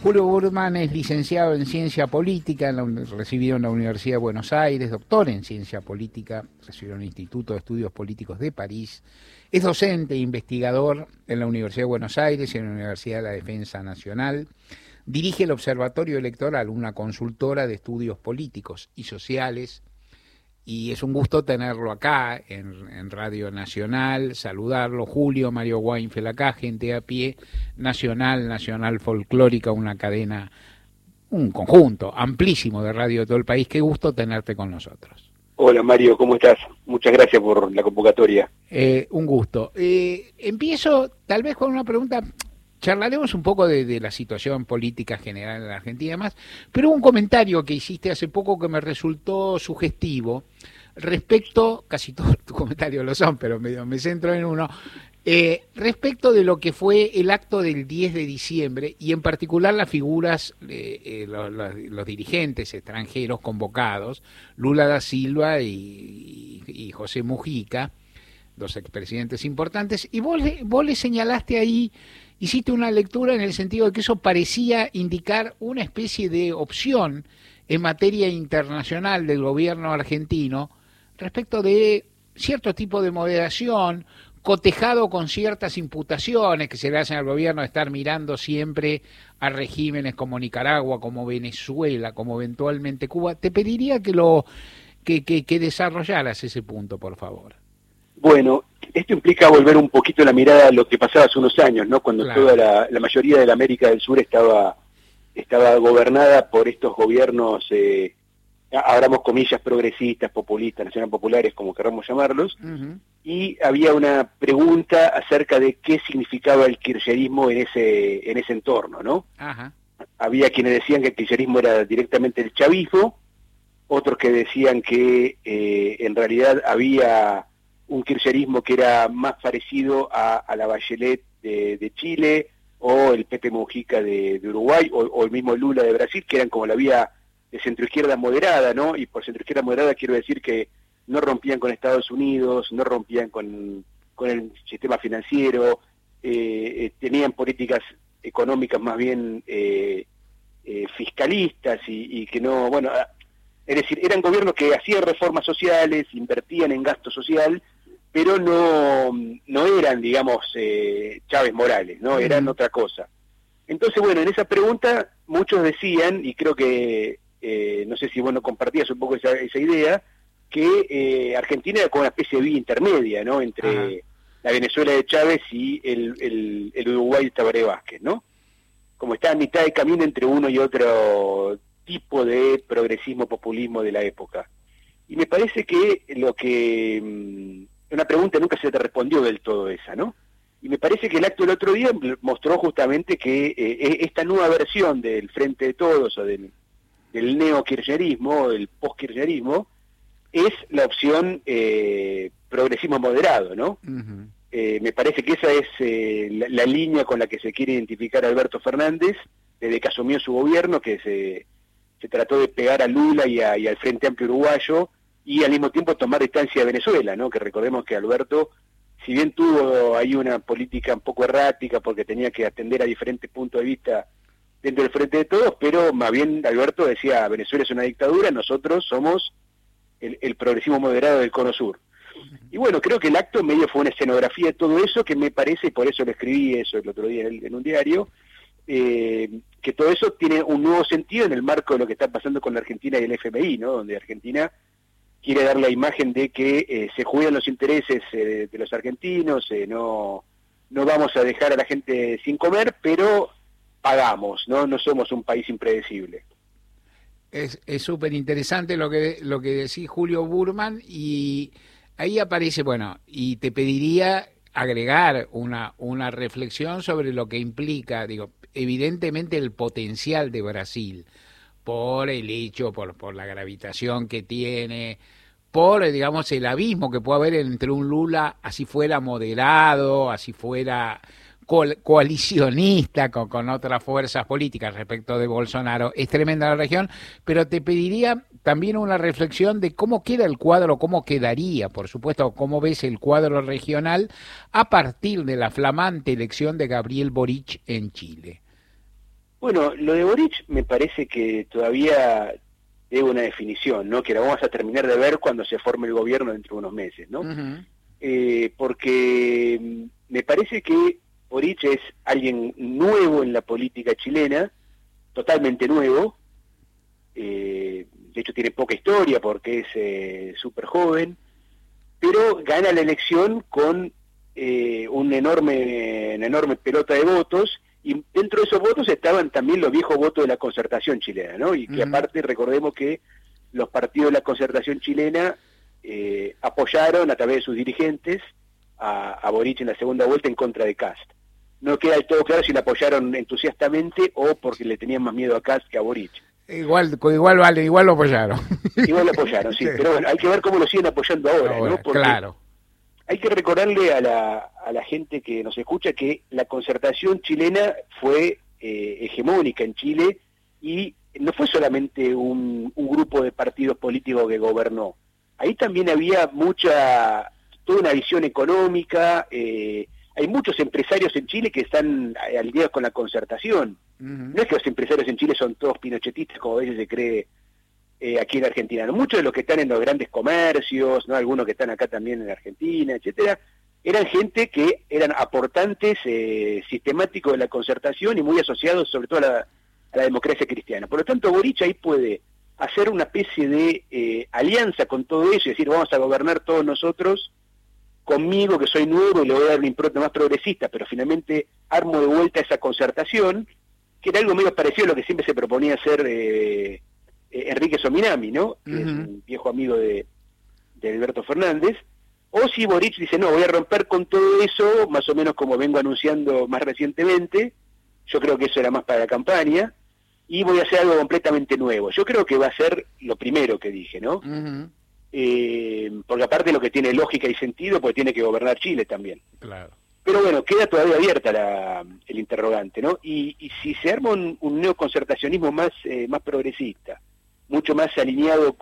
Julio Burman es licenciado en Ciencia Política, recibido en la Universidad de Buenos Aires, doctor en Ciencia Política, recibido en el Instituto de Estudios Políticos de París, es docente e investigador en la Universidad de Buenos Aires y en la Universidad de la Defensa Nacional, dirige el Observatorio Electoral, una consultora de estudios políticos y sociales, y es un gusto tenerlo acá en Radio Nacional, saludarlo. Julio, Mario Weinfeld acá, gente a pie, Nacional Folclórica, una cadena, un conjunto amplísimo de radio de todo el país. Qué gusto tenerte con nosotros. Hola Mario, ¿cómo estás? Muchas gracias por la convocatoria. Un gusto. Empiezo tal vez con una pregunta. Charlaremos un poco de la situación política general en la Argentina y demás, pero un comentario que hiciste hace poco que me resultó sugestivo respecto, casi todos tus comentarios lo son, pero me centro en uno, respecto de lo que fue el acto del 10 de diciembre y en particular las figuras, los dirigentes extranjeros convocados, Lula da Silva y José Mujica, dos expresidentes importantes, y vos le señalaste ahí, hiciste una lectura en el sentido de que eso parecía indicar una especie de opción en materia internacional del gobierno argentino respecto de cierto tipo de moderación, cotejado con ciertas imputaciones que se le hacen al gobierno de estar mirando siempre a regímenes como Nicaragua, como Venezuela, como eventualmente Cuba. Te pediría que desarrollaras ese punto, por favor. Bueno, esto implica volver un poquito la mirada a lo que pasaba hace unos años, ¿no? Cuando Claro. toda la mayoría de la América del Sur estaba gobernada por estos gobiernos, abramos comillas, progresistas, populistas, nacional populares, como queramos llamarlos, y había una pregunta acerca de qué significaba el kirchnerismo en ese entorno, ¿no? Ajá. Había quienes decían que el kirchnerismo era directamente el chavismo, otros que decían que en realidad había un kirchnerismo que era más parecido a la Bachelet de Chile, o el Pepe Mujica de Uruguay, o el mismo Lula de Brasil, que eran como la vía de centroizquierda moderada, ¿no? Y por centroizquierda moderada quiero decir que no rompían con Estados Unidos, no rompían con el sistema financiero, tenían políticas económicas más bien fiscalistas y que no, bueno, es decir, eran gobiernos que hacían reformas sociales, invertían en gasto social, pero no eran, digamos, Chávez Morales, ¿no? Eran otra cosa. Entonces, bueno, en esa pregunta muchos decían, y creo que, no sé si vos no compartías un poco esa idea, que Argentina era como una especie de vía intermedia, ¿no? Entre la Venezuela de Chávez y el Uruguay de Tabaré Vázquez, ¿no? Como está a mitad de camino entre uno y otro tipo de progresismo, populismo de la época. Y me parece que una pregunta nunca se te respondió del todo esa, ¿no? Y me parece que el acto del otro día mostró justamente que esta nueva versión del Frente de Todos o del neo-kirchnerismo, del post-kirchnerismo, es la opción progresismo moderado, ¿no? Me parece que esa es la línea con la que se quiere identificar Alberto Fernández desde que asumió su gobierno, que se trató de pegar a Lula y al Frente Amplio Uruguayo, y al mismo tiempo tomar distancia de Venezuela, ¿no? Que recordemos que Alberto, si bien tuvo ahí una política un poco errática porque tenía que atender a diferentes puntos de vista dentro del Frente de Todos, pero más bien Alberto decía, Venezuela es una dictadura, nosotros somos el progresismo moderado del Cono Sur. Y bueno, creo que el acto medio fue una escenografía de todo eso que me parece, y por eso lo escribí eso el otro día en un diario, que todo eso tiene un nuevo sentido en el marco de lo que está pasando con la Argentina y el FMI, ¿no? Donde Argentina quiere dar la imagen de que se juegan los intereses de los argentinos, no vamos a dejar a la gente sin comer, pero pagamos, no somos un país impredecible. Es súper interesante lo que decís, Julio Burman, y ahí aparece, bueno, y te pediría agregar una reflexión sobre lo que implica, digo, evidentemente el potencial de Brasil, por el hecho, por la gravitación que tiene, por, digamos, el abismo que puede haber entre un Lula, así fuera moderado, así fuera coalicionista con otras fuerzas políticas respecto de Bolsonaro. Es tremenda la región, pero te pediría también una reflexión de cómo queda el cuadro, cómo quedaría, por supuesto, cómo ves el cuadro regional a partir de la flamante elección de Gabriel Boric en Chile. Bueno, lo de Boric me parece que todavía debe una definición, ¿no? Que la vamos a terminar de ver cuando se forme el gobierno dentro de unos meses, ¿no? Ujú. Porque me parece que Boric es alguien nuevo en la política chilena, totalmente nuevo. De hecho tiene poca historia porque es súper joven, pero gana la elección con una enorme pelota de votos, y dentro de esos votos estaban también los viejos votos de la concertación chilena, ¿no? Y que Ujú. aparte recordemos que los partidos de la concertación chilena apoyaron a través de sus dirigentes a Boric en la segunda vuelta en contra de Kast. No queda del todo claro si le apoyaron entusiastamente o porque le tenían más miedo a Kast que a Boric. Igual vale, igual lo apoyaron. Igual lo apoyaron, sí, Sí. pero bueno, hay que ver cómo lo siguen apoyando ahora, ¿no? Ahora, Porque claro. hay que recordarle a la gente que nos escucha que la concertación chilena fue hegemónica en Chile y no fue solamente un grupo de partidos políticos que gobernó. Ahí también había toda una visión económica, hay muchos empresarios en Chile que están alineados con la concertación. Ujú. No es que los empresarios en Chile son todos pinochetistas, como a veces se cree aquí en Argentina, ¿no? Muchos de los que están en los grandes comercios, ¿no? Algunos que están acá también en Argentina, etcétera, eran gente que eran aportantes sistemáticos de la concertación y muy asociados sobre todo a la democracia cristiana. Por lo tanto, Boric ahí puede hacer una especie de alianza con todo eso y decir, vamos a gobernar todos nosotros conmigo, que soy nuevo y le voy a dar una impronta más progresista, pero finalmente armo de vuelta esa concertación, que era algo medio parecido a lo que siempre se proponía hacer Enrique Sominami, ¿no? Que es Ujú. un viejo amigo de Alberto Fernández. O si Boric dice, no, voy a romper con todo eso, más o menos como vengo anunciando más recientemente, yo creo que eso era más para la campaña, y voy a hacer algo completamente nuevo. Yo creo que va a ser lo primero que dije, ¿no? Ujú. Porque aparte lo que tiene lógica y sentido, pues tiene que gobernar Chile también. Claro. Pero bueno, queda todavía abierta el interrogante, ¿no? Y si se arma un neoconcertacionismo más progresista, mucho más alineado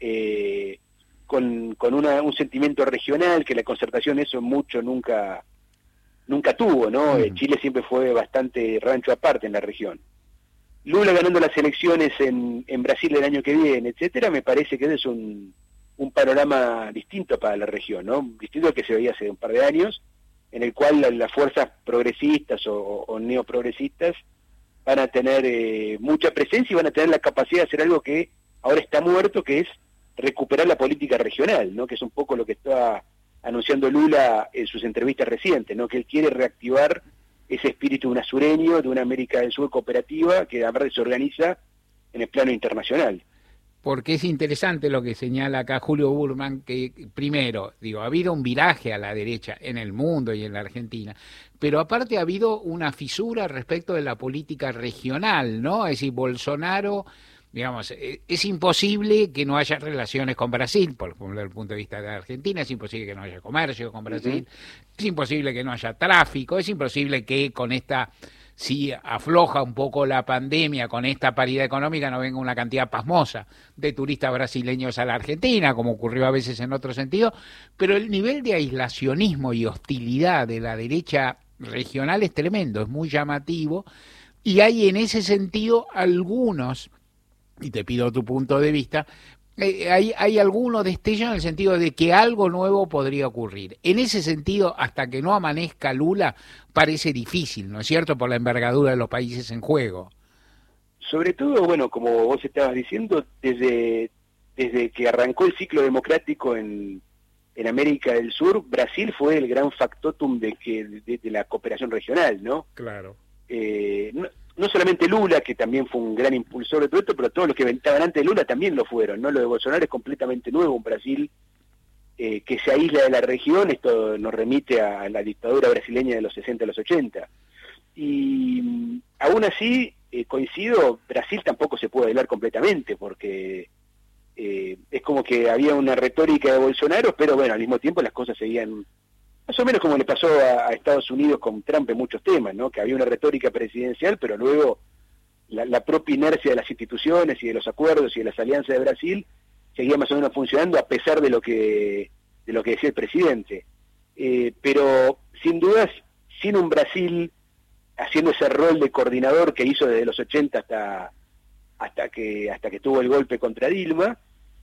con un sentimiento regional, que la concertación eso mucho nunca tuvo, ¿no? Ujú. Chile siempre fue bastante rancho aparte en la región. Lula ganando las elecciones en Brasil el año que viene, etcétera, me parece que ese es un panorama distinto para la región, ¿no? Distinto al que se veía hace un par de años, en el cual las fuerzas progresistas o neoprogresistas van a tener mucha presencia y van a tener la capacidad de hacer algo que ahora está muerto, que es recuperar la política regional, ¿no? Que es un poco lo que está anunciando Lula en sus entrevistas recientes, ¿no? Que él quiere reactivar ese espíritu unasureño de una América del Sur cooperativa que a verdad se organiza en el plano internacional. Porque es interesante lo que señala acá Julio Burman, que primero, digo, ha habido un viraje a la derecha en el mundo y en la Argentina, pero aparte ha habido una fisura respecto de la política regional, ¿no? Es decir, Bolsonaro, digamos, es imposible que no haya relaciones con Brasil, por ejemplo, desde el punto de vista de Argentina, es imposible que no haya comercio con Ujú. Brasil, es imposible que no haya tráfico, es imposible que con esta, si afloja un poco la pandemia, con esta paridad económica no venga una cantidad pasmosa de turistas brasileños a la Argentina, como ocurrió a veces en otro sentido, pero el nivel de aislacionismo y hostilidad de la derecha regional es tremendo, es muy llamativo, y hay en ese sentido algunos, y te pido tu punto de vista, hay algunos destellos en el sentido de que algo nuevo podría ocurrir. En ese sentido, hasta que no amanezca Lula, parece difícil, ¿no es cierto?, por la envergadura de los países en juego. Sobre todo, bueno, como vos estabas diciendo, desde que arrancó el ciclo democrático en América del Sur, Brasil fue el gran factotum de la cooperación regional, ¿no? Claro. No solamente Lula, que también fue un gran impulsor de todo esto, pero todos los que estaban antes de Lula también lo fueron, ¿no? Lo de Bolsonaro es completamente nuevo, un Brasil que se aísla de la región, esto nos remite a la dictadura brasileña de los 60 a los 80. Y aún así, coincido, Brasil tampoco se puede aislar completamente, porque es como que había una retórica de Bolsonaro, pero bueno, al mismo tiempo las cosas seguían más o menos como le pasó a Estados Unidos con Trump en muchos temas, ¿no? Que había una retórica presidencial, pero luego la propia inercia de las instituciones y de los acuerdos y de las alianzas de Brasil seguía más o menos funcionando a pesar de lo que decía el presidente. Pero sin dudas, sin un Brasil haciendo ese rol de coordinador que hizo desde los 80 hasta que tuvo el golpe contra Dilma,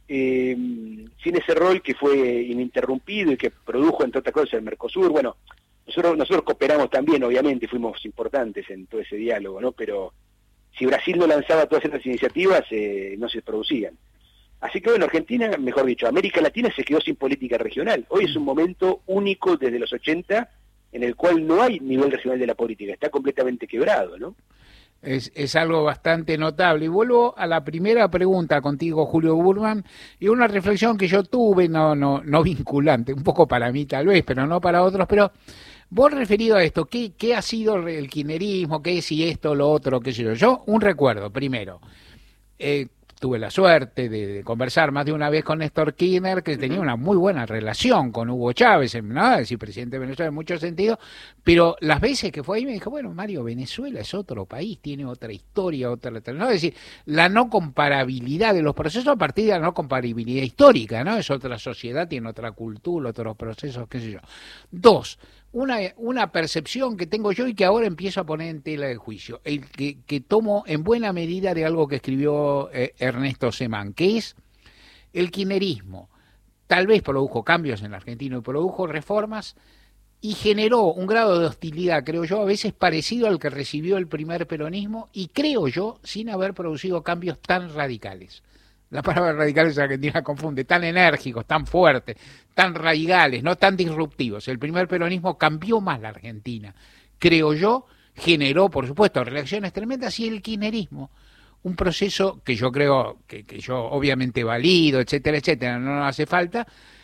sin ese rol que fue ininterrumpido y que produjo, entre otras cosas, el Mercosur. Bueno, nosotros cooperamos también, obviamente, fuimos importantes en todo ese diálogo, ¿no? Pero si Brasil no lanzaba todas estas iniciativas, no se producían. Así que bueno, Argentina, mejor dicho, América Latina se quedó sin política regional. Hoy es un momento único desde los 80 en el cual no hay nivel regional de la política, está completamente quebrado, ¿no? Es algo bastante notable. Y vuelvo a la primera pregunta contigo, Julio Burman, y una reflexión que yo tuve, no vinculante, un poco para mí tal vez, pero no para otros, pero vos referido a esto, ¿qué ha sido el kirchnerismo? ¿Qué es si esto, lo otro, qué sé yo? Yo, un recuerdo, primero, tuve la suerte de conversar más de una vez con Néstor Kirchner, que tenía una muy buena relación con Hugo Chávez, ¿no? Es decir, presidente de Venezuela en muchos sentidos, pero las veces que fue ahí me dijo, bueno, Mario, Venezuela es otro país, tiene otra historia, ¿no? Es decir, la no comparabilidad de los procesos a partir de la no comparabilidad histórica, ¿no? Es otra sociedad, tiene otra cultura, otros procesos, qué sé yo. Dos, una percepción que tengo yo y que ahora empiezo a poner en tela de juicio, el que tomo en buena medida de algo que escribió Ernesto Semán, que es el kirchnerismo. Tal vez produjo cambios en la Argentina y produjo reformas y generó un grado de hostilidad, creo yo, a veces parecido al que recibió el primer peronismo y creo yo, sin haber producido cambios tan radicales. La palabra radicales en Argentina confunde, tan enérgicos, tan fuertes, tan radicales, no tan disruptivos. El primer peronismo cambió más la Argentina, creo yo, generó, por supuesto, reacciones tremendas y el kirchnerismo, un proceso que yo creo, que yo obviamente valido, etcétera, etcétera, no hace falta,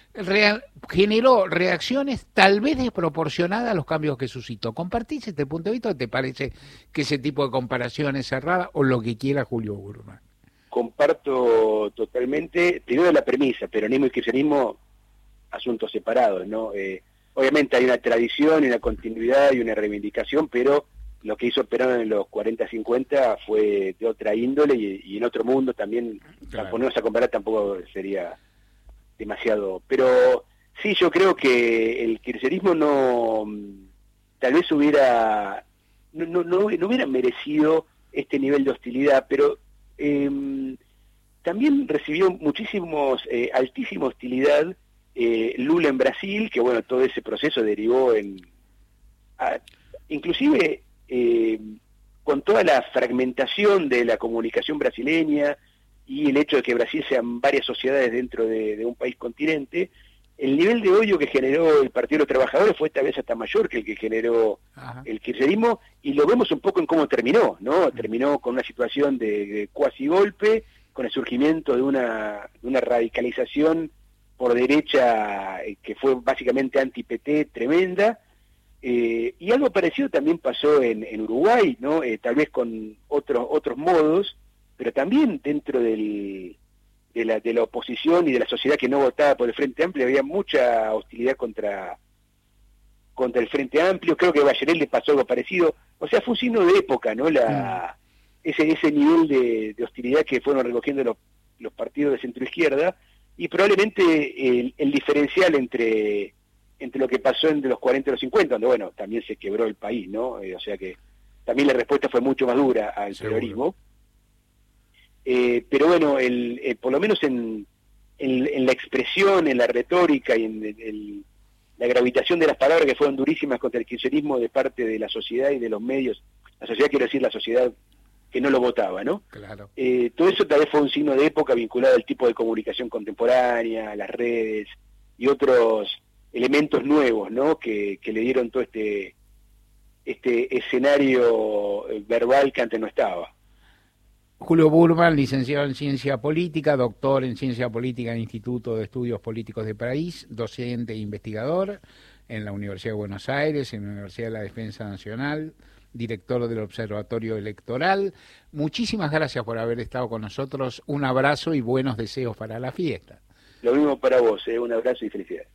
generó reacciones tal vez desproporcionadas a los cambios que suscitó. ¿Compartís este punto de vista o te parece que ese tipo de comparación es cerrada o lo que quiera Julio Burman? Comparto totalmente, primero la premisa, peronismo y kirchnerismo, asuntos separados, ¿no? Obviamente hay una tradición y una continuidad y una reivindicación, pero lo que hizo Perón en los 40-50 fue de otra índole y en otro mundo también, claro. Ponernos a comparar tampoco sería demasiado, pero sí, yo creo que el kirchnerismo tal vez no hubiera merecido este nivel de hostilidad, pero también recibió altísima hostilidad Lula en Brasil, que bueno, todo ese proceso derivó inclusive con toda la fragmentación de la comunicación brasileña y el hecho de que Brasil sean varias sociedades dentro de un país continente, el nivel de odio que generó el Partido de los Trabajadores fue tal vez hasta mayor que el que generó el kirchnerismo, y lo vemos un poco en cómo terminó, ¿no? Terminó con una situación de cuasi golpe, con el surgimiento de una radicalización por derecha que fue básicamente anti-PT tremenda, y algo parecido también pasó en Uruguay, ¿no? Tal vez con otros modos, pero también dentro de la oposición y de la sociedad que no votaba por el Frente Amplio había mucha hostilidad contra el Frente Amplio. Creo que a Bachelet le pasó algo parecido. O sea, fue un signo de época, ¿no? Ese nivel de hostilidad que fueron recogiendo los partidos de centroizquierda, y probablemente el diferencial entre lo que pasó entre los 40 y los 50, donde bueno, también se quebró el país, ¿no? O sea que también la respuesta fue mucho más dura al terrorismo. Pero bueno, por lo menos en la expresión, en la retórica y en la gravitación de las palabras que fueron durísimas contra el kirchnerismo de parte de la sociedad y de los medios, la sociedad quiero decir la sociedad que no lo votaba, ¿no? Claro. Todo eso tal vez fue un signo de época vinculado al tipo de comunicación contemporánea, las redes y otros elementos nuevos, ¿no? Que le dieron todo este escenario verbal que antes no estaba. Julio Burman, licenciado en Ciencia Política, doctor en Ciencia Política en el Instituto de Estudios Políticos de París, docente e investigador en la Universidad de Buenos Aires, en la Universidad de la Defensa Nacional, director del Observatorio Electoral. Muchísimas gracias por haber estado con nosotros. Un abrazo y buenos deseos para la fiesta. Lo mismo para vos, un abrazo y felicidades.